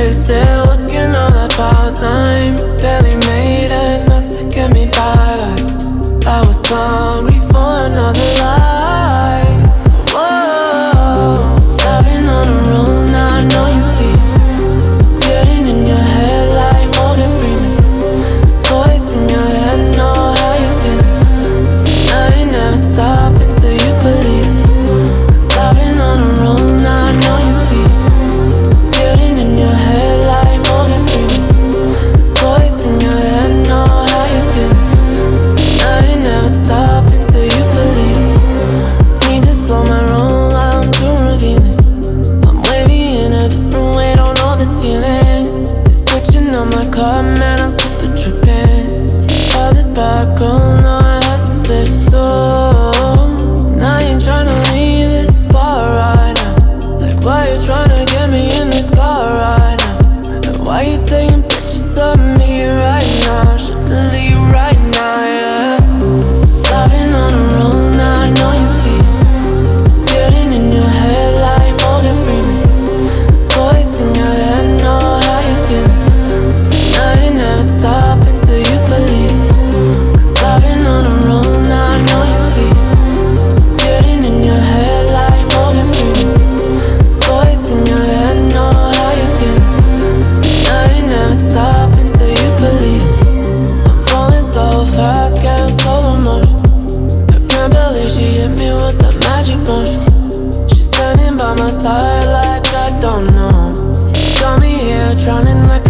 wasted, working all that part-time. Barely made enough to get me by. I was hungry for another life. Whoa, stopping on a roll, now I know you see. Getting in your head like Morgan Freeman. This voice in your head, know how you feel. I ain't never stop until you believe. Cause I've been on a roll, now I know you see. Getting in your head like Morgan Freeman. This voice in your head, know how you feel. I ain't never stop until you believe. Need to slow my roll, I'm too revealing. I'm wavy in a different way, don't know this feeling. It's switching on my car, man, I'm super tripping. All this back, oh no, I have suspicions. Oh, and I ain't tryna leave this bar right now. Like, why you tryna get me in this car right now? And why you taking pictures of me right now? Should delete right now, yeah. I've been on a roll, now I know you see. Getting in your head like Morgan Freeman. This voice in your head, know how you feel. I ain't never stop until you believe. Cause I've been on a roll, now I know you see. Getting in your head like Morgan Freeman. This voice in your head, know how you feel. I ain't never stop until you believe. I'm falling so fast, getting slow motion. Can't believe she hit me with that magic potion. She's standing by my side like I don't know. Got me here drowning like